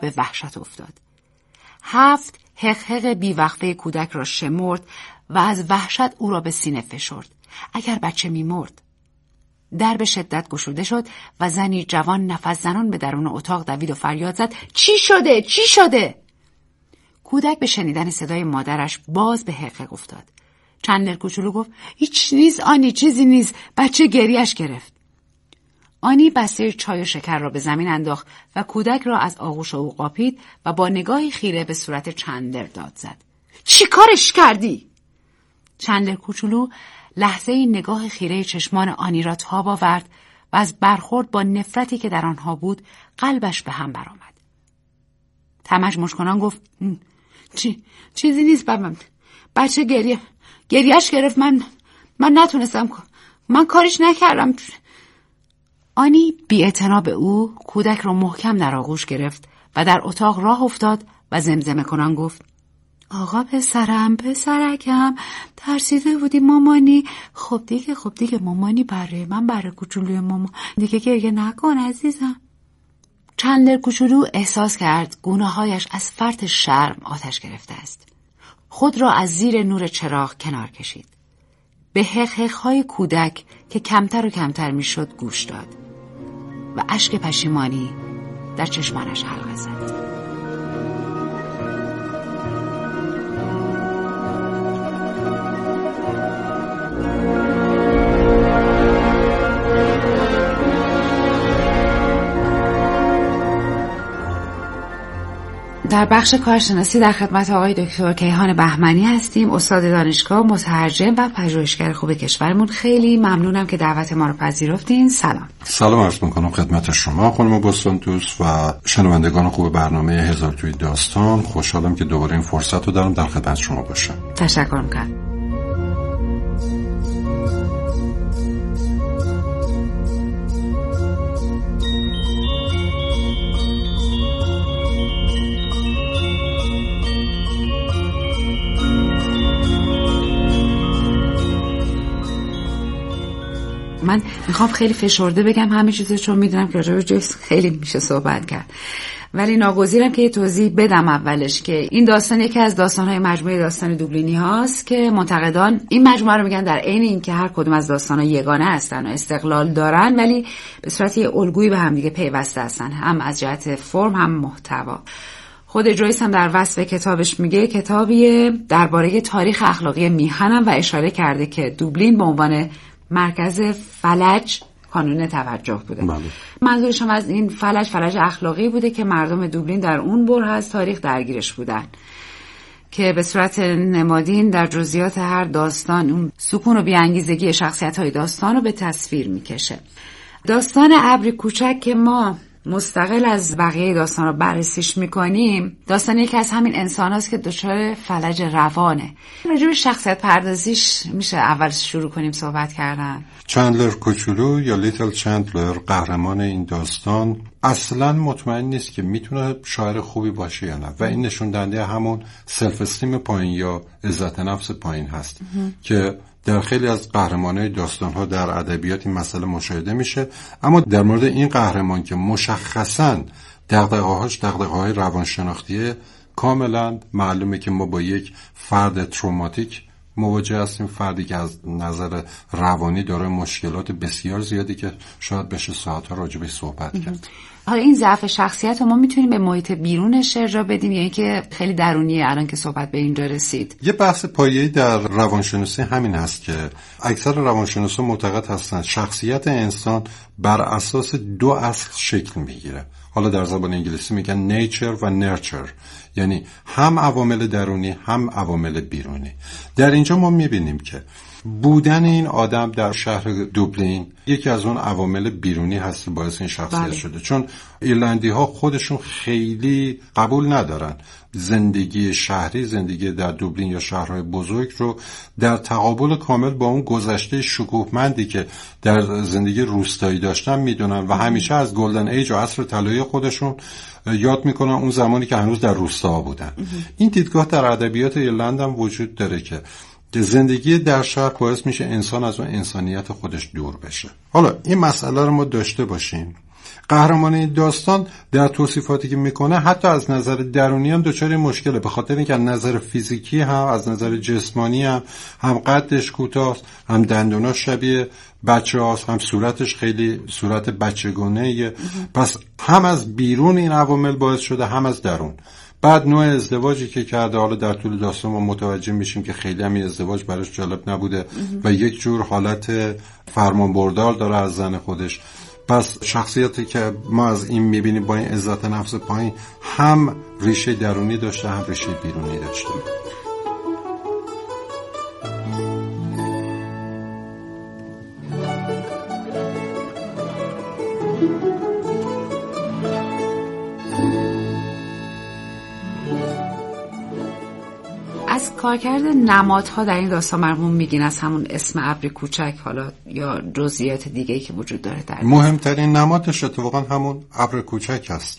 به وحشت افتاد. 7 حقحق بیوقفه کودک را شمرد و از وحشت او را به سینه فشرد. اگر بچه می‌مرد. در به شدت گشوده شد و زنی جوان نفس زنان به درون اتاق دوید و فریاد زد: چی شده؟ چی شده؟ کودک به شنیدن صدای مادرش باز به حقحق افتاد. چندلر کوچولو گفت: هیچ نیست آنی، چیزی نیست. بچه گریه‌اش گرفت. آنی بسته چای و شکر را به زمین انداخت و کودک را از آغوش او قاپید و با نگاهی خیره به صورت چندلر داد زد: چی کارش کردی؟ چندلر کوچولو لحظه‌ای نگاه خیره چشمان آنی را تاب آورد و از برخورد با نفرتی که در آنها بود قلبش به هم برآمد. تمجمش کنان گفت: چیزی نیست بچه گریه‌اش گرفت. من نتونستم، من کارش نکردم. آنی بی‌اعتنا به او کودک را محکم در آغوش گرفت و در اتاق راه افتاد و زمزمه کنان گفت: آقا پسرم، پسرکم، ترسیده بودی مامانی. خب دیگه مامانی برای من، برای کوچولوی مامان دیگه گریه نکن عزیزم. چندلر کوچولو احساس کرد گونه‌هایش از فرط شرم آتش گرفته است. خود را از زیر نور چراغ کنار کشید. به حقحق‌های کودک که کمتر و کمتر میشد گوش داد و اشک پشیمانی در چشمانش حلقه زد. در بخش کارشناسی در خدمت آقای دکتر کیهان بهمنی هستیم، استاد دانشگاه، مترجم و پژوهشگر خوب کشورمون. خیلی ممنونم که دعوت ما رو پذیرفتین. سلام عرض می‌کنم خدمت شما خانم بستان دوست و شنوندگان خوب برنامه هزار توی داستان. خوشحالم که دوباره این فرصت رو دارم در خدمت شما باشم. تشکر می‌کنم. من میخوام خیلی فشرده بگم همه چیزو، چون میدونم که راجع به جویس خیلی میشه صحبت کرد، ولی ناگزیرم که یه توضیح بدم اولش که این داستان یکی از داستان‌های مجموعه داستان دوبلینی هاست که منتقدان این مجموعه رو میگن در عین اینکه هر کدوم از داستان‌ها یگانه هستن و استقلال دارن، ولی به صورت یه الگویی به هم دیگه پیوسته هستن، هم از جهت فرم هم محتوا. خود جویس هم در وصف کتابش میگه کتابیه درباره تاریخ اخلاقی میهنم و اشاره کرده که دوبلین به عنوان مرکز فلج کانون توجه بوده. بله. منظورشم از این فلج اخلاقی بوده که مردم دوبلین در اون بره از تاریخ درگیرش بودن که به صورت نمادین در جزئیات هر داستان اون سکون و بی‌انگیزگی شخصیت‌های داستان رو به تصویر میکشه. داستان ابری کوچک که ما مستقل از بقیه داستان رو بررسیش میکنیم، داستان یکی از همین انسان هست که دچار فلج روانه. راجع به شخصیت پردازیش میشه اول شروع کنیم صحبت کردن. چندلر کوچولو یا لیتل چندلر قهرمان این داستان اصلا مطمئن نیست که میتونه شاعر خوبی باشه یا نه و این نشون دهنده همون سلف استیم پایین یا عزت نفس پایین هست که در خیلی از قهرمانای داستان‌ها در ادبیات این مسئله مشاهده میشه. اما در مورد این قهرمان که مشخصاً دغدغه‌های روانشناختیه، کاملاً معلومه که ما با یک فرد تروماتیک مواجه هستیم، فردی که از نظر روانی داره مشکلات بسیار زیادی که شاید بشه ساعت‌ها راجع بهش صحبت کرد. حالا این ضعف شخصیت رو ما میتونیم به محیط بیرونش ارجاع بدیم یا اینکه خیلی درونیه الان که صحبت به اینجا رسید؟ یه بحث پایه‌ای در روانشناسی همین هست که اکثر روانشناسا معتقد هستند شخصیت انسان بر اساس دو اصل شکل میگیره. حالا در زبان انگلیسی میگن نیچر و نرچر، یعنی هم عوامل درونی هم عوامل بیرونی. در اینجا ما میبینیم که بودن این آدم در شهر دوبلین یکی از اون عوامل بیرونی هست باعث این شخصیت شده، چون ایرلندی ها خودشون خیلی قبول ندارن زندگی شهری، زندگی در دوبلین یا شهرهای بزرگ رو در تقابل کامل با اون گذشته شکوهمندی که در زندگی روستایی داشتن میدونن و همیشه از گلدن ایج و عصر طلایی خودشون یاد میکنن اون زمانی که هنوز در روستا بودن. این دیدگاه در ادبیات ایرلند هم وجود داره که زندگی در شهر باعث میشه انسان از اون انسانیت خودش دور بشه. حالا این مسئله رو ما داشته باشیم. قهرمان این داستان در توصیفاتی که میکنه حتی از نظر درونی هم دچار مشکله، به خاطر اینکه از نظر فیزیکی هم از نظر جسمانی هم قدش کوتاست، هم دندوناش شبیه بچه هاست، هم صورتش خیلی صورت بچگانه‌ایه. پس هم از بیرون این عوامل باعث شده، هم از درون. بعد نوع ازدواجی که کرده، حالا در طول داستان ما متوجه میشیم که خیلی هم این ازدواج براش جالب نبوده و یک جور حالت فرمانبردار داره از زن خودش. پس شخصیتی که ما از این میبینیم با این عزت نفس پایین هم ریشه درونی داشته هم ریشه بیرونی داشته. از کارکرد نمادها در این داستان مرموم میگین، از همون اسم ابر کوچک حالا یا جزئیات دیگه‌ای که وجود داره در مهمترین نمادش اتفاقا همون ابر کوچک است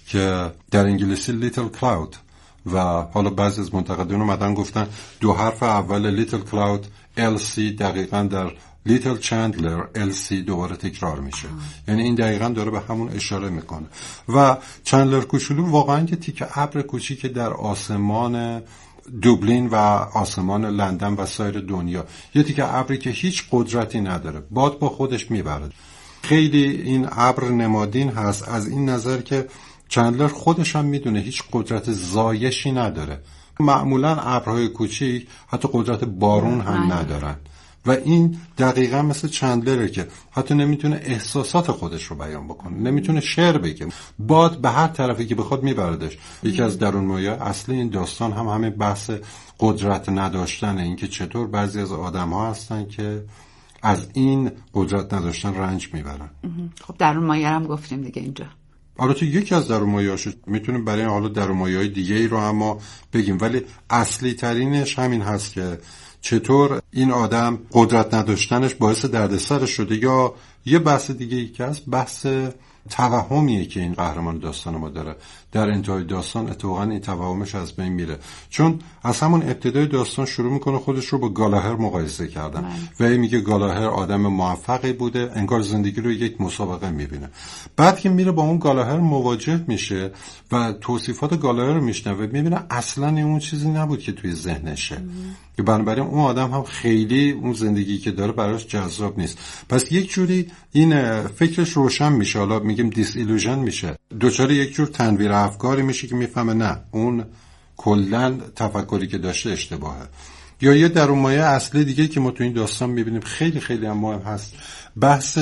که در انگلیسی لیتل کلاود و حالا بعضی از منتقدین اومدن گفتن دو حرف اول لیتل کلاود LC دقیقاً در لیتل چندلر LC دوباره تکرار میشه. یعنی این دقیقاً داره به همون اشاره میکنه. و چندلر کوچولو واقعاً یه تیکه ابر کوچیک در آسمان دوبلین و آسمان لندن و سایر دنیا، یه تیکه ابری که هیچ قدرتی نداره، باد با خودش میبره. خیلی این ابر نمادین هست از این نظر که چندلر خودش هم میدونه هیچ قدرت زایشی نداره. معمولا ابرهای کوچیک حتی قدرت بارون هم ندارن و این دقیقا مثل چندلره که حتی نمیتونه احساسات خودش رو بیان بکنه، نمیتونه شعر بگه، باد به هر طرفی که بخواد میبردش. یکی از درون مایه اصلی این داستان هم همین بحث قدرت نداشتن، این که چطور بعضی از آدم ها هستن که از این قدرت نداشتن رنج میبرن. خب درون مایه هم گفتیم دیگه اینجا. البته یکی از درون مایه‌هاش میتونیم برای حالا درون مایه‌های دیگه ای رو اما بگیم، ولی اصلی ترینش همین هست که چطور این آدم قدرت نداشتنش باعث دردسر شده. یا یه بحث دیگه ای که هست بحث توهمیه که این قهرمان داستان ما داره. در انتهای داستان اتفاقا این توهمش از بین میره، چون از همون ابتدای داستان شروع میکنه خودش رو با گالاهر مقایسه کردن و میگه گالاهر آدم موفقی بوده، انگار زندگی رو یک مسابقه میبینه. بعد که میره با اون گالاهر مواجه میشه و توصیفات گالاهر رو میشنوه، میبینه اصلا اون چیزی نبود که توی ذهنشه، که بنابراین اون آدم هم خیلی اون زندگی که داره براش جذاب نیست. پس یک جوری این فکرش روشن میشه، حالا میگیم دیس ایلوژن میشه، دوچاره یک جور تنویر افکاری میشه که میفهمه نه اون کلا تفکری که داشته اشتباهه. یا یه درون مایه اصلی دیگه که ما تو این داستان میبینیم خیلی خیلی هم مهم هست، بحث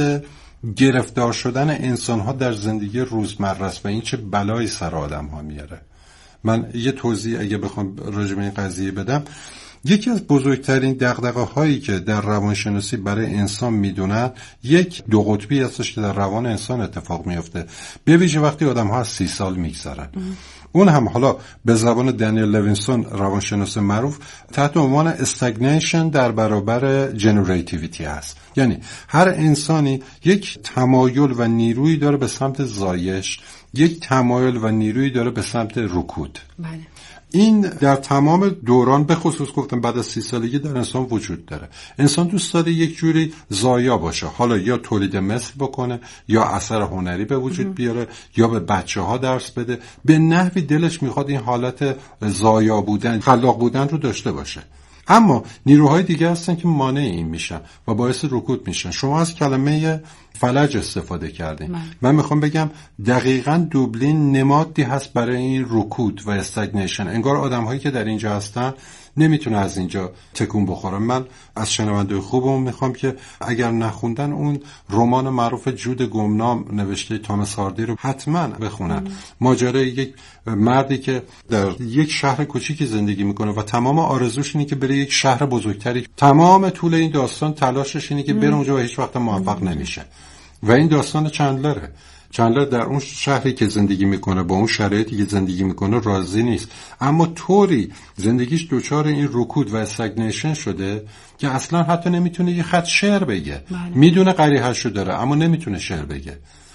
گرفتار شدن انسان‌ها در زندگی روزمره است و این چه بلایی سر آدم‌ها میاره. من یه توضیح اگه بخوام راجع به این قضیه بدم، یکی از بزرگترین دغدغه‌هایی که در روانشناسی برای انسان میدونن یک دو قطبی هستش که در روان انسان اتفاق میفته، به ویژه وقتی آدم‌ها از 30 سال میگذرن. اون هم حالا به زبان دنیل لوینسون روانشناس معروف تحت عنوان استگنیشن در برابر جنراتیویتی هست. یعنی هر انسانی یک تمایل و نیرویی داره به سمت زایش، یک تمایل و نیرویی داره به سمت رکود. بله. این در تمام دوران، به خصوص گفتم بعد از 30 سالگی در انسان وجود داره. انسان دوست داره یک جوری زایا باشه، حالا یا تولید مثل بکنه، یا اثر هنری به وجود بیاره، یا به بچه ها درس بده. به نحوی دلش میخواد این حالت زایا بودن، خلاق بودن رو داشته باشه. اما نیروهای دیگه هستن که مانع این میشن و باعث رکود میشن. شما از کلمه فلج استفاده کردین. من میخوام بگم دقیقاً دوبلین نمادی هست برای این رکود و استگنیشن. انگار آدم‌هایی که در اینجا هستن نمیتونه از اینجا تکون بخوره. من از شنونده خوبم میخوام که اگر نخوندن اون رمان معروف جود گمنام نوشته توماس هاردی رو حتما بخونن. ماجرای یک مردی که در یک شهر کوچیکی زندگی میکنه و تمام آرزوش اینه که بره یک شهر بزرگتری. تمام طول این داستان تلاشش اینه که بره اونجا و هیچ وقت موفق نمیشه. و این داستان چندلره. چندلر در اون شهری که زندگی میکنه با اون شرایطی که زندگی میکنه راضی نیست، اما طوری زندگیش دوچار این رکود و استگنیشن شده که اصلا حتی نمیتونه یه خط شعر بگه. میدونه قریحه‌شو داره اما نمیتونه شعر بگه.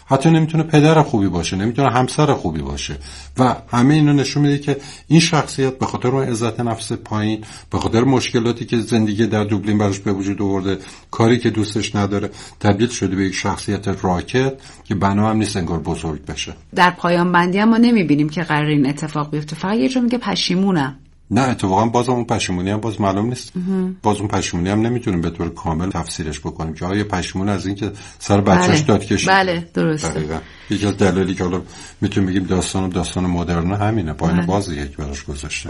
حتی نمیتونه پدر خوبی باشه، نمیتونه همسر خوبی باشه و همه اینا نشون میده که این شخصیت به خاطر اون عزت نفس پایین، به خاطر مشکلاتی که زندگی در دوبلین براش به وجود آورده، کاری که دوستش نداره، تبدیل شده به یک شخصیت راکت که بنا هم نیست انگار بزرگ بشه. در پایان بندی هم ما نمیبینیم که قرار این اتفاق بیفته، فقط یه جا میگه پشیمونم. نه اتفاقا بازم اون پشیمونی هم باز معلوم نیست. باز اون پشیمونی هم نمیتونیم به طور کامل تفسیرش بکنیم که آیا پشیمون از این که سر بچه‌اش داد کشید. بله درسته. دقیقاً. یکی از دلایلی که حالا میتونیم بگیم داستان مدرن همینه، پایین بازی یک براش گذاشته.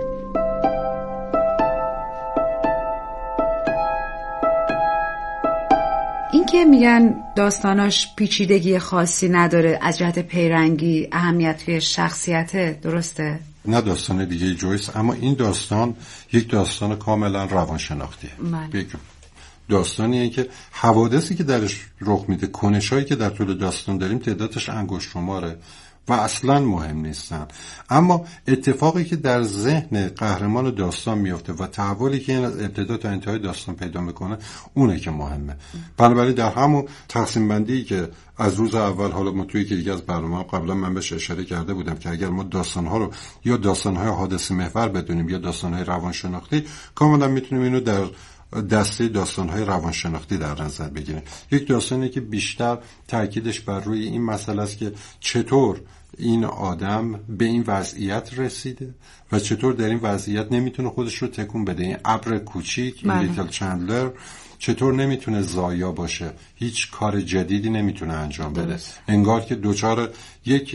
این که میگن داستاناش پیچیدگی خاصی نداره از جهت پیرنگی، اهمیت توی شخصیته، درسته؟ نه داستان دیگه جویس، اما این داستان یک داستان کاملا روانشناختیه. یک داستانیه که حوادثی که درش رخ میده، کنشایی که در طول داستان داریم تعدادش انگشت شماره و اصلا مهم نیستن، اما اتفاقی که در ذهن قهرمان داستان میفته و تحولی که این از ابتدا تا انتهای داستان پیدا میکنه اونه که مهمه. بنابراین در همون تقسیم بندی که از روز اول، حالا ما توی یکی دیگه از برنامه‌ها قبلا من بهش اشاره کرده بودم که اگر ما داستان‌ها رو یا داستان‌های حادثه محور بدونیم یا داستان‌های روانشناختی، کاملا میتونیم اینو در دسته داستان‌های روانشناختی در نظر بگیریم. یک داستانی که بیشتر تاکیدش بر روی این مسئله است که چطور این آدم به این وضعیت رسیده و چطور در این وضعیت نمیتونه خودش رو تکون بده. این ابر کوچیک، این لیتل چندلر چطور نمیتونه زایا باشه، هیچ کار جدیدی نمیتونه انجام بده، انگار که دوچار یک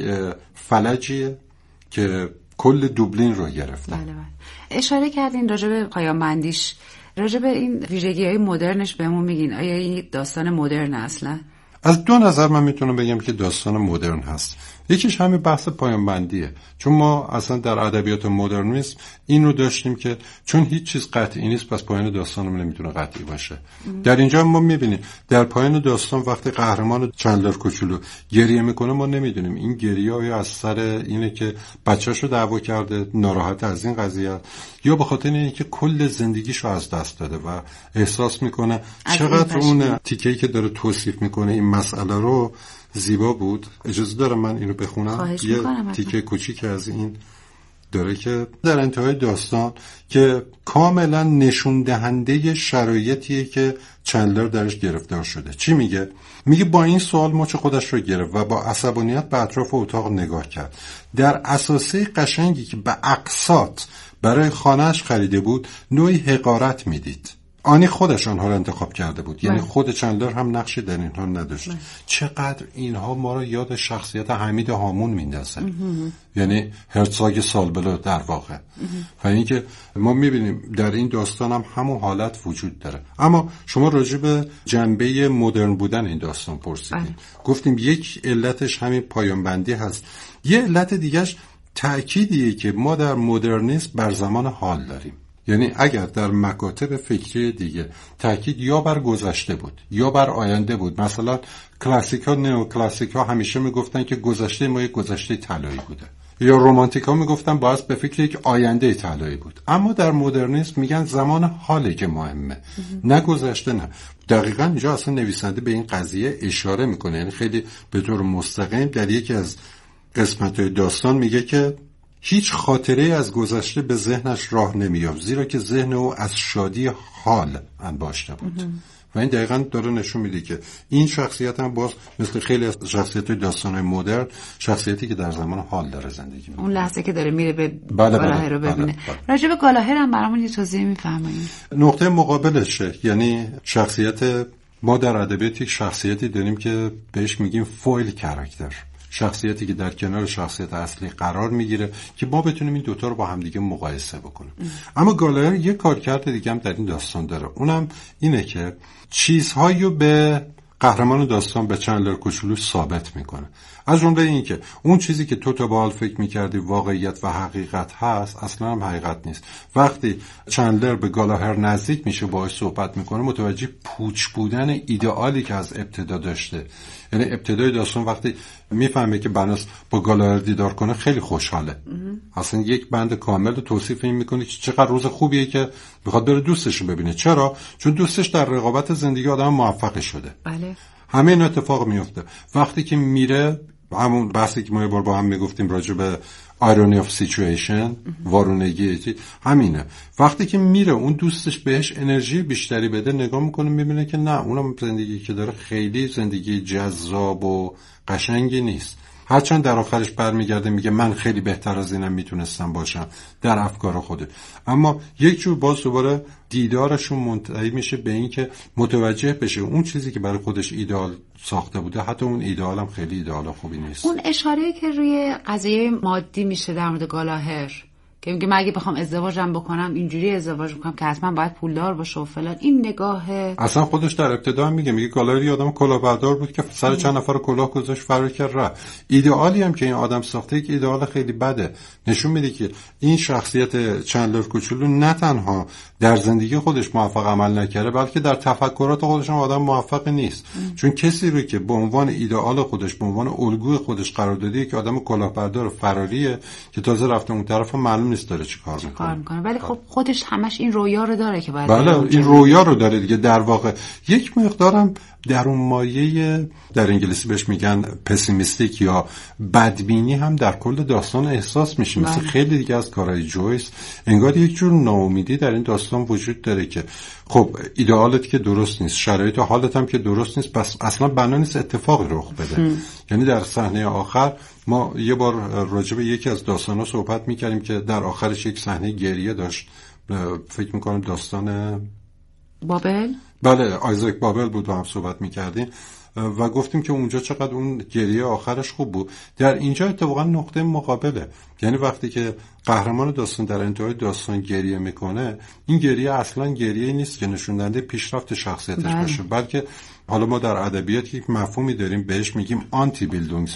فلجیه که کل دوبلین رو گرفته. بله. اشاره کردین راجع به پایان بندیش، راجع به این ویژگی‌های مدرنش بهمون میگین، آیا این داستان مدرن اصلا؟ از دو نظر من میتونم بگم که داستان مدرن هست. یکیش همین بحث پایان بندیه، چون ما اصلا در ادبیات مدرنیسم اینو داشتیم که چون هیچ چیز قطعی نیست پس پایان داستانم نمیتونه قطعی باشه. در اینجا ما میبینیم در پایان داستان وقتی قهرمان چندلر کوچولو گریه میکنه ما نمیدونیم این گریه آیا از سر اینه که بچه‌شو دعوا کرده، ناراحت از این قضیه، یا به خاطر اینکه کل زندگیشو از دست داده و احساس میکنه چقدر اون تیکه‌ای که داره توصیف میکنه این مسئله رو زیبا بود. اجازه دارم من اینو بخونم؟ یه تیکه کوچیک از این داره که در انتهای داستان که کاملا نشون دهنده شرایطیه که چندلر درش گرفتار شده. چی میگه؟ میگه با این سوال مچ خودش رو گرفت و با عصبانیت به اطراف اتاق نگاه کرد. در اساسه قشنگی که به اقساط برای خانه‌اش خریده بود نوعی حقارت میدید. آنی خودش آنها رو انتخاب کرده بود، یعنی خود چندلر هم نقشی در اینها نداشت. چقدر اینها ما رو یاد شخصیت حمید هامون میندازه، یعنی هرتزاگ سالبلو در واقع. و اینکه ما میبینیم در این داستان هم همون حالت وجود داره. اما شما راجع به جنبه مدرن بودن این داستان پرسیدین. گفتیم یک علتش همین پایان بندی هست، یه علت دیگهش تأکیدیه که ما در مدرنیسم بر زمان حال داریم. یعنی اگر در مکاتب فکری دیگه تاکید یا بر گذشته بود یا بر آینده بود، مثلا کلاسیکا، نئو کلاسیکا همیشه میگفتن که گذشته ما یک گذشته طلایی بوده، یا رمانتیکا میگفتن باز به فکر یک آینده طلایی بود. اما در مدرنیسم میگن زمان حاله که مهمه، نه گذشته. نه، دقیقاً اینجا اصلا نویسنده به این قضیه اشاره میکنه، یعنی خیلی به طور مستقیم در یکی از قسمت‌های داستان میگه که هیچ خاطره از گذشته به ذهنش راه نمی‌یافت، زیرا که ذهن او از شادی حال انباشته بود. و این دقیقاً داره نشون میده که این شخصیت هم باز مثل خیلی از شخصیت‌های داستان‌های مدرن، شخصیتی که در زمان حال داره زندگی می‌کنه. اون لحظه که داره میره به گالاهر رو ببینه. راجع به گالاهر هم برامون یه توضیح می‌فرمایید؟ نقطه مقابلشه، یعنی شخصیت ما در ادبیات یک شخصیتی داریم که بهش میگیم فویل کاراکتر، شخصیتی که در کنار شخصیت اصلی قرار میگیره که ما بتونیم این دوتا رو با هم دیگه مقایسه بکنیم. اما گالاهر یه کارکرد دیگه هم در این داستان داره، اونم اینه که چیزهایی رو به قهرمان داستان، به چندلر کوچولو ثابت میکنه. از جمله این که اون چیزی که تو تا به حال فکر میکردی واقعیت و حقیقت هست اصلا هم حقیقت نیست. وقتی چندلر به گالاهر نزدیک میشه، باهاش صحبت میکنه، متوجه پوچ بودن ایدئالی که از ابتدا داشته. یعنی ابتدای داستان وقتی میفهمه که بناس با گالاهر دیدار کنه خیلی خوشحاله. اصلا یک بند کامل توصیف این میکنه که چقدر روز خوبیه که میخواد بره دوستش رو ببینه. چرا؟ چون دوستش در رقابت زندگی آدم موفق شده. بله. همه این اتفاق میفته. وقتی که میره، همون بحثی که ما یه بار با هم میگفتیم راجع به irony of situation، وارونگی، همینه. وقتی که میره اون دوستش بهش انرژی بیشتری بده، نگاه میکنه میبینه که نه، اونم زندگی که داره خیلی زندگی جذاب و قشنگی نیست. هرچند در آخرش برمیگرده میگه من خیلی بهتر از اینم میتونستم باشم در افکار خودت، اما یک جور باز دوباره دیدارشون منتهی میشه به این که متوجه بشه اون چیزی که برای خودش ایدئال ساخته بوده، حتی اون ایدئال هم خیلی ایدئال خوبی نیست. اون اشاره‌ای که روی قضیه مادی میشه در مورد گالاهر که میگه من اگه بخوام ازدواجم بکنم اینجوری ازدواج میکنم که حتما باید پولدار باشه و فلان، این نگاهه اصلا خودش در ابتدا هم میگه گالری آدم کلاهبردار بود که سر چند نفر کلاه گذاشت فرار کرد رفت. ایدئالی هم که این آدم ساخته یک ایدئال خیلی بده، نشون میده که این شخصیت چندلر کوچولو نه تنها در زندگی خودش موفق عمل نکرده بلکه در تفکرات خودش هم آدم موفق نیست. چون کسی رو که به عنوان ایدئال خودش، به عنوان الگوی خودش قرار داده که آدم کلاهبردار فراریه که تازه رفته اون طرف معلوم نیست داره چیکار میکنه. ولی خب خودش همش این رویا رو داره که باید بله این رویا رو داره دیگه. در واقع یک مقدارم در اون مایه در انگلیسی بهش میگن پسیمیستیک یا بدبینی هم در کل داستان احساس میشه. مثل خیلی دیگه از کارهای جویس انگار یک جور ناامیدی در این داستان وجود داره که خب ایدئالت که درست نیست، شرایط حالت هم که درست نیست، پس اصلا بنا نیست اتفاقی رخ بده. یعنی در صحنه آخر ما یه بار راجع به یکی از داستانا صحبت میکردیم که در آخرش یک صحنه گریه داشت، فکر میکنم داستان بابل، بله آیزاک بابل بود، با هم صحبت میکردیم و گفتیم که اونجا چقدر اون گریه آخرش خوب بود. در اینجا اتفاقا نقطه مقابله، یعنی وقتی که قهرمان داستان در انتهای داستان گریه میکنه، این گریه اصلا گریه نیست که نشون دهنده پیشرفت شخصیتش باشه، بلکه حالا ما در ادبیات یک مفهومی داریم بهش میگیم آنتی بیلدونگز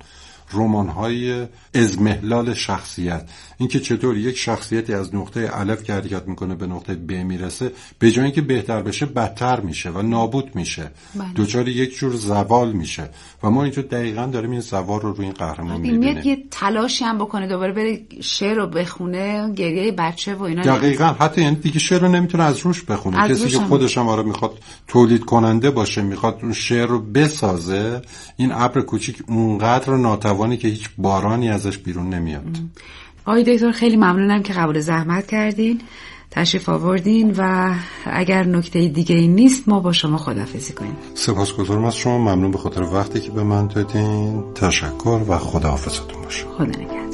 رمان‌های اضمحلال شخصیت. اینکه چطور یک شخصیتی از نقطه الف که حرکت میکنه به نقطه ب میرسه، به جای اینکه بهتر بشه بدتر میشه و نابود میشه، دچار یک جور زوال میشه و ما اینجا دقیقاً داریم این زوال رو روی این قهرمان میبینیم. یه تلاشی هم بکنه دوباره بره شعر رو بخونه، گریه بچه و اینا. دقیقاً حتی یعنی دیگه شعر رو نمیتونه از روش بخونه، کسی که خودش هم آره میخواد تولید کننده باشه، میخواد اون شعر رو بسازه، این ابر کوچیک اونقدر ناتوانی که هیچ بارانی ازش بیرون نمیاد. آقای دکتر خیلی ممنونم که قبول زحمت کردین، تشریف آوردین و اگر نکته دیگه ای نیست ما با شما خداحافظی کنیم. سپاسگزارم از شما، ممنون به خاطر وقتی که به من دادین. تشکر و خداحافظتون باشه. خدا نگهدار.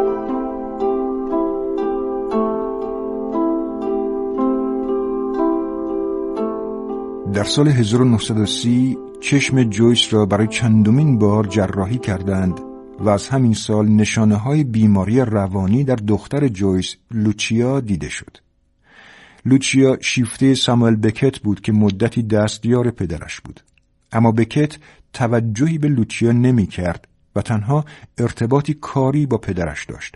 در سال 1930 چشم جویس را برای چندمین بار جراحی کردند و از همین سال نشانه‌های بیماری روانی در دختر جویس، لوچیا، دیده شد. لوچیا شیفته ساموئل بکت بود که مدتی دستیار پدرش بود. اما بکت توجهی به لوچیا نمی کرد و تنها ارتباطی کاری با پدرش داشت.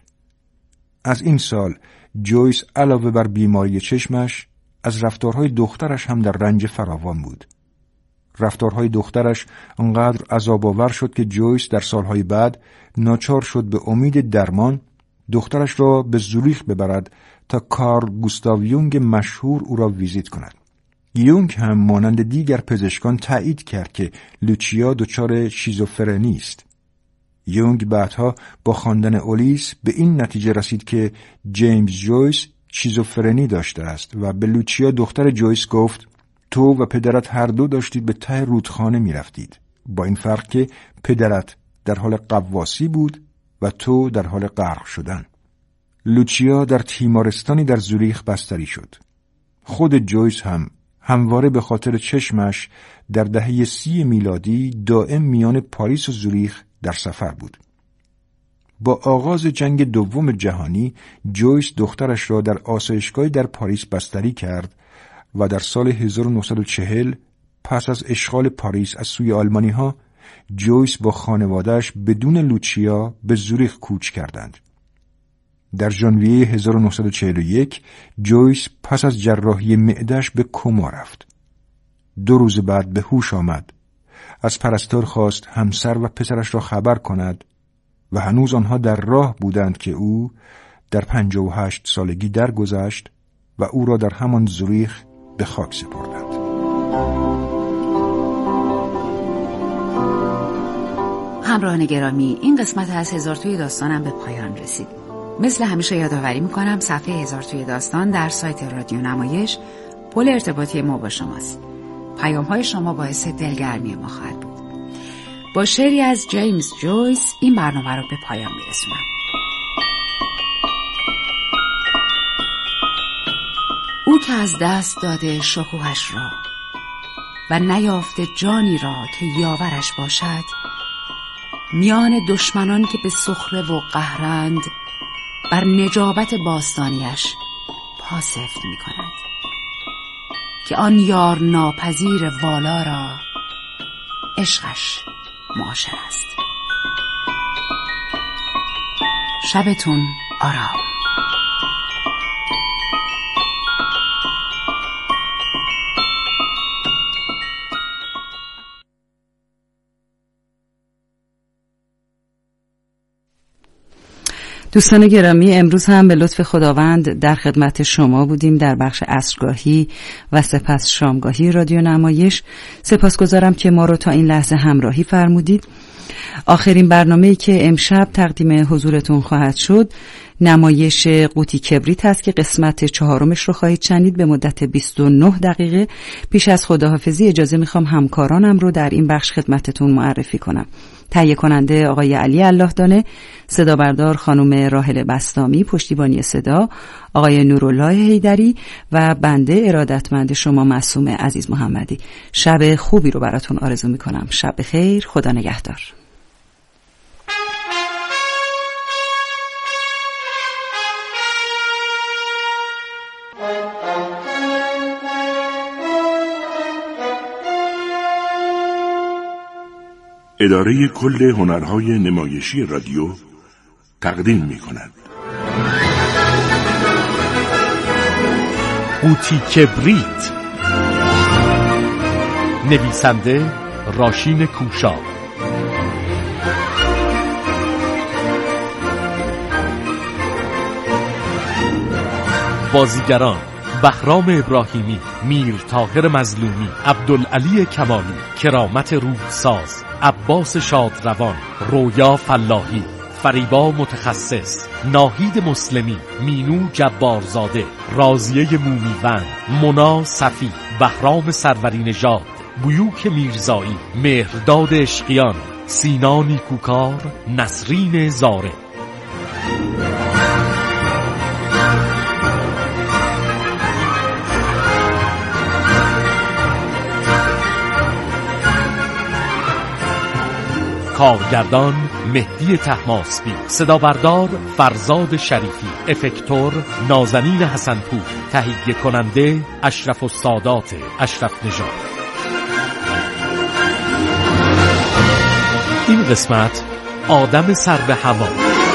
از این سال جویس علاوه بر بیماری چشمش، از رفتارهای دخترش هم در رنج فراوان بود. رفتارهای دخترش انقدر عذاب‌آور شد که جویس در سالهای بعد ناچار شد به امید درمان دخترش را به زوریخ ببرد تا کارل گوستاو یونگ مشهور او را ویزیت کند. یونگ هم مانند دیگر پزشکان تایید کرد که لوچیا دچار شیزوفرنی است. یونگ بعدها با خواندن اولیس به این نتیجه رسید که جیمز جویس شیزوفرنی داشته است و به لوچیا دختر جویس گفت تو و پدرت هر دو داشتید به ته رودخانه می رفتید، با این فرق که پدرت در حال غواصی بود و تو در حال غرق شدن. لوچیا در تیمارستانی در زوریخ بستری شد. خود جویس هم همواره به خاطر چشمش در دهه 30 میلادی دائم میان پاریس و زوریخ در سفر بود. با آغاز جنگ دوم جهانی جویس دخترش را در آسایشگاهی در پاریس بستری کرد و در سال 1940 پس از اشغال پاریس از سوی آلمانی‌ها جویس با خانواده‌اش بدون لوچیا به زوریخ کوچ کردند. در ژانویه 1941 جویس پس از جراحی معده‌اش به کما رفت. 2 روز بعد به هوش آمد. از پرستار خواست همسر و پسرش را خبر کند و هنوز آنها در راه بودند که او در 58 سالگی درگذشت و او را در همان زوریخ به خاک سپردند. همراهان گرامی، این قسمت از 1000 توی داستانم به پایان رسید. مثل همیشه یادآوری میکنم صفحه 1000 توی داستان در سایت رادیو نمایش پل ارتباطی ما با شماست. پیام‌های شما باعث دلگرمی ما خواهد بود. با شعری از جیمز جویس این برنامه رو به پایان میرسونم. او که از دست داده شکوهش را و نیافته جانی را که یاورش باشد، میان دشمنان که به سخره و قهرند بر نجابت باستانیش پاسفت می کند که آن یار ناپذیر والا را عشقش معاشر است. شبتون آرام. دوستان گرامی، امروز هم به لطف خداوند در خدمت شما بودیم در بخش عصرگاهی و سپس شامگاهی رادیو نمایش. سپاسگزارم که ما رو تا این لحظه همراهی فرمودید. آخرین برنامه‌ای که امشب تقدیم حضورتون خواهد شد نمایش قوطی کبریت هست که قسمت 4 رو خواهید شنید به مدت 29 دقیقه. پیش از خداحافظی اجازه میخوام همکارانم رو در این بخش خدمتتون معرفی کنم. تهیه کننده آقای علی الله دانه، صدا بردار خانم راحله بسطامی، پشتیبانی صدا آقای نورالله حیدری و بنده ارادتمند شما معصومه عزیز محمدی. شب خوبی رو براتون آرزو میکنم. شب بخیر، خدا نگهدار. اداره کل هنرهای نمایشی رادیو تقدیم می‌کند. قوطی کبریت، نویسنده راشین کوشا، بازیگران بهرام ابراهیمی، میر طاهر مظلومی، عبدالعلی کمالی، کرامت روحساز، عباس شادروان، رویا فلاحی، فریبا متخصص، ناهید مسلمی، مینو جبارزاده، راضیه مومیوند، مونا صفی، بهرام سروری نژاد، بیوک میرزایی، مهرداد عشقیان، سینا نیکوکار، نسرین زاره. کارگردان مهدی طهماسبی، صدا بردار فرزاد شریفی، افکتور نازنین حسنپور، تهیه کننده اشرف السادات اشرف نژاد. این قسمت آدم سر به هوا.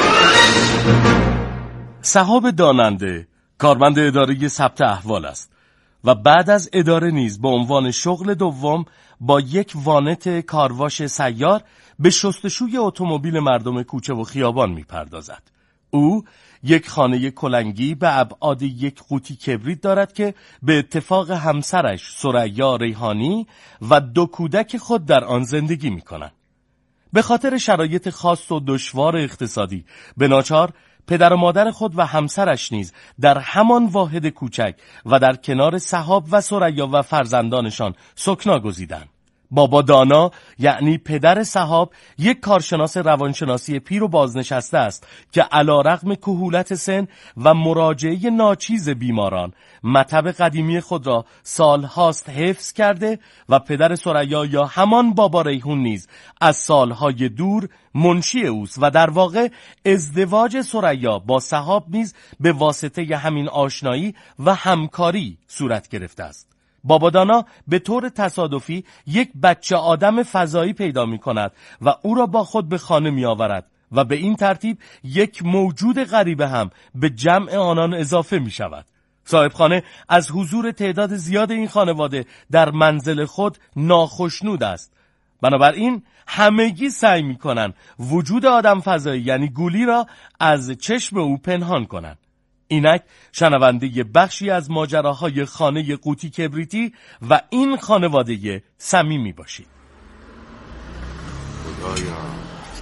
سحاب داننده کارمند اداره ثبت احوال است و بعد از اداره نیز به عنوان شغل دوم با یک وانت کارواش سیار به شستشوی اتومبیل مردم کوچه و خیابان می‌پردازد. او یک خانه کلنگی به ابعاد یک قوطی کبریت دارد که به اتفاق همسرش ثریا ریحانی و 2 کودک خود در آن زندگی می‌کنند. به خاطر شرایط خاص و دشوار اقتصادی به ناچار پدر و مادر خود و همسرش نیز در همان واحد کوچک و در کنار سحاب و ثریا و فرزندانشان سکنا گزیدند. بابا دانا یعنی پدر سحاب یک کارشناس روانشناسی پیر و بازنشسته است که علیرغم کهولت سن و مراجعه ناچیز بیماران مطب قدیمی خود را سالهاست حفظ کرده و پدر ثریا یا همان بابا ریحون نیز از سالهای دور منشی اوست و در واقع ازدواج ثریا با سحاب نیز به واسطه همین آشنایی و همکاری صورت گرفته است. بابا دانا به طور تصادفی یک بچه آدم فضایی پیدا می کند و او را با خود به خانه می آورد و به این ترتیب یک موجود غریبه هم به جمع آنان اضافه می شود. صاحب خانه از حضور تعداد زیاد این خانواده در منزل خود ناخشنود است. بنابراین همگی سعی می کنند وجود آدم فضایی یعنی گولی را از چشم او پنهان کنند. اینک شنونده بخشی از ماجراهای خانه قوطی کبریتی و این خانواده صمیمی باشید. خدایا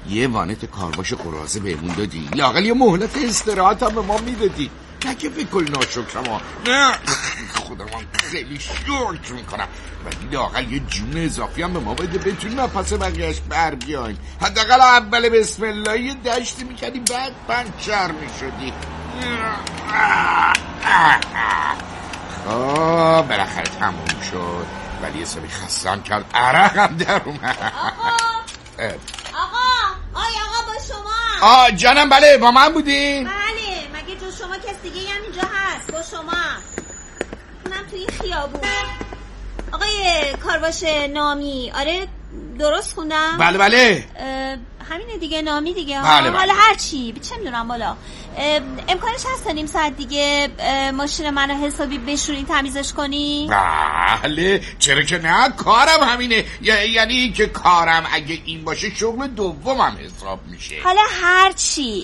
یه وانت کارواش قراضه بهمون دادی، لااقل یه مهلت استراحت هم به ما میدادی. نه که فکر کنی ناشکرم، نه خودم خیلی شکر میکنم، ولی لااقل یه جون اضافی هم به ما بده بتونیم پس بقیهش بر بیایم. حداقل اول بسم الله یه دشتی میکردی بعد پنچر میشدی. خب بالاخره تموم شد، ولی یه سری خستم کرد، عرقم در اومد. آقا با شما. جانم. بله با من بودین؟ بله، مگه جو شما کس دیگه هم اینجا هست؟ با شما من توی خیابون. آقای کارواش نامی، آره درست خوندم؟ بله همینه دیگه، نامی دیگه. بله. حالا هر چی چه میدونم، بالا امکانش هست تا نیم ساعت دیگه ماشین منو حسابی بشورین تمیزش کنی؟ بله چرا که نه، کارم همینه. یعنی که کارم اگه این باشه شغل دومم حساب میشه. حالا هر چی.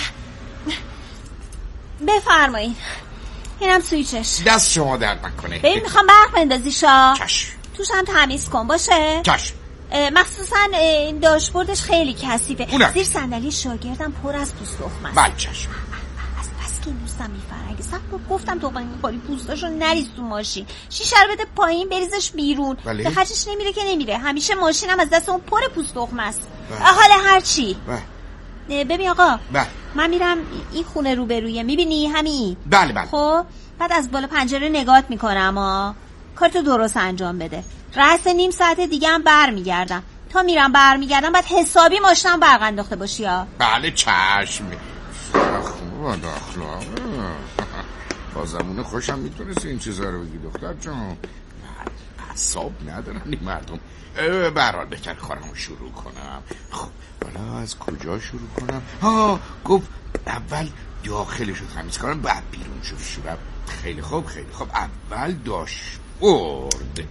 بفرمایید، اینم سویچش. دست شما درد نکنه. ببین میخوام برق بندازیشا. چشم. توش هم تمیز کن باشه. چشم. مخصوصا این داشبوردش خیلی کثیفه. زیر صندلی شاگردم پر از پوست تخم است. بله چشم. بس که دوستم میفرنگه صف گفتم تو قالی پوستاشو نریز تو ماشین، شیشه رو بده پایین بریزش بیرون. به خرجش نمیره که نمیره، همیشه ماشینم از دست اون پر پوست تخم است. حالا هر چی. ببین آقا، من میرم این خونه روبرویه، میبینی همین؟ بله. خب بعد از بالا پنجره نگات میکنم، کارتو درست انجام بده. رأس نیم ساعت دیگه هم برمیگردم. تا میرم برمیگردم بعد حسابی ماشینم برق انداخته باشی ها. بله چشم. خوب داخلا با زمونه خوشم میتونستی این چیزا رو بگی دختر جان. حساب ندارن این مردم. برحال بهتر کارمو شروع کنم. خب حالا از کجا شروع کنم؟ گفت اول داخلشو تمیز کنم بعد بیرونشو بشورم. خیلی خوب اول داشبورد.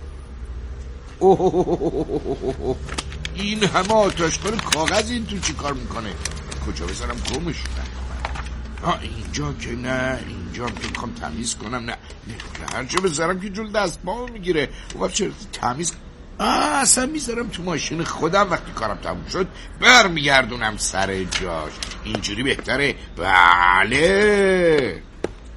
این همه آتشکار کاغذ این تو چی کار میکنه؟ کجا بذارم گمش نکنم؟ اینجا که نه، اینجا که میخوام تمیز کنم نه هرچه بذارم که جلد دست با میگیره. وقت چرا تمیز اصلا میذارم تو ماشین خودم، وقتی کارم تموم شد برمیگردونم سر جاش. اینجوری بهتره. بله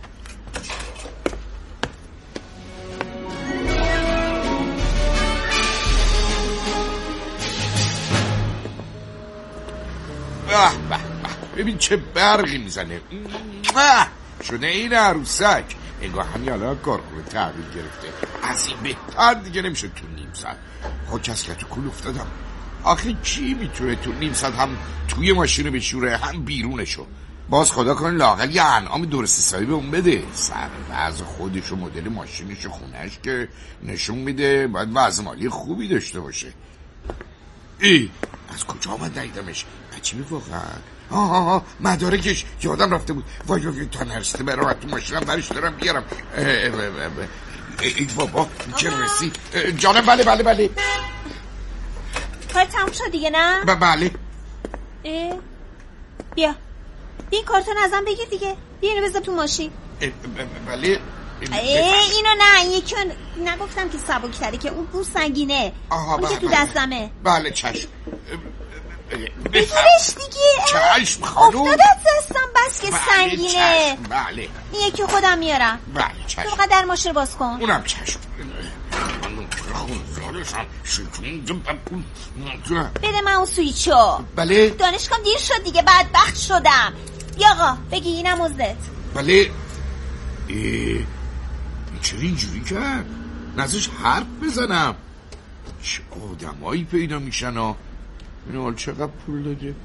ببین چه برقی میزنه. شده این عروسک انگاه همین الان کارخونه تحویل گرفته. از این بهتر دیگه نمیشه تو نیم ساعت. خود کس که تو کل افتادم. آخه چی میتونه تو نیم ساعت هم توی ماشین بشوره هم بیرونشو؟ باز خدا کنه لااقل یه انعام درست حسابی به اون بده. سر وضع خودش و مدل ماشینش و خونهش که نشون میده باید وضع مالی خوبی داشته باشه. از کجا آمد ندیدمش؟ بچه می واقعا مدارکش یادم رفته بود. وای تا نرسته برام تو ماشینم برش دارم بیارم. ای بابا چه رسی جانم. بله کار تموم شد دیگه نه؟ بله. بیا این کارتون ازم بگیر دیگه. بیا اینو بذار تو ماشین. بله. اینو نه، این یکی نگفتم که سبک‌تره که اون سنگینه. اون که تو دستمه. بله چشم. بگیرش دیگه. چشم خانوم. افتاد از دستم بس که سنگینه. بله. این یکی خودم میارم. بله چشم. تو فقط در ماشین باز کن. اونم چشم. بده من اون سویچو. بله. دانشگاه دیر شد دیگه، بدبخت شدم. بیا آقا بگی اینم مزدت. بله. چرا اینجوری کرد؟ نزدش حرف بزنم. چه آدمایی پیدا میشن ها. این حال چقدر پول داده؟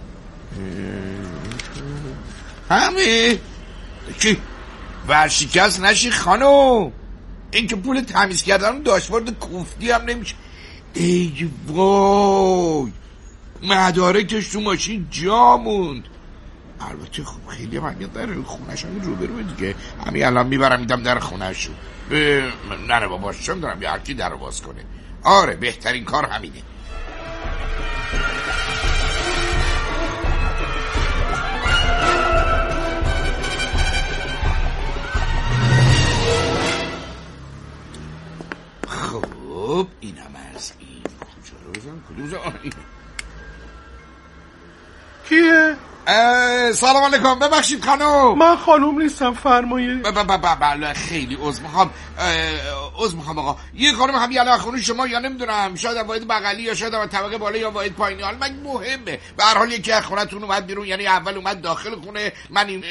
همه که ورشکست نشی خانم. این که پول تمیز کردن داشبورد کوفتی هم نمیشه. ای وای مدارکش تو ماشین جا موند. البته خب خیلی مهمیت داره، خونش همین روبروه دیگه. همین الان میبرم میدم در خونهشو. نه بابا چم دارم یه هرکی در رو باز کنه. آره بهترین کار همینه. خب اینم از این. کجا رو بزن؟ سلام علیکم. ببخشید خانم. من خانم نیستم، فرمایید. بله خیلی عذر میخوام آقا. یه خانم هم یعنی خونه شما یا نمیدونم شاید واحد بغلی یا شاید طبقه بالا یا واحد پایینی، حالا من مهمه. به هر حال یکی از خونتون اومد بیرون، یعنی اول اومد داخل خونه، من این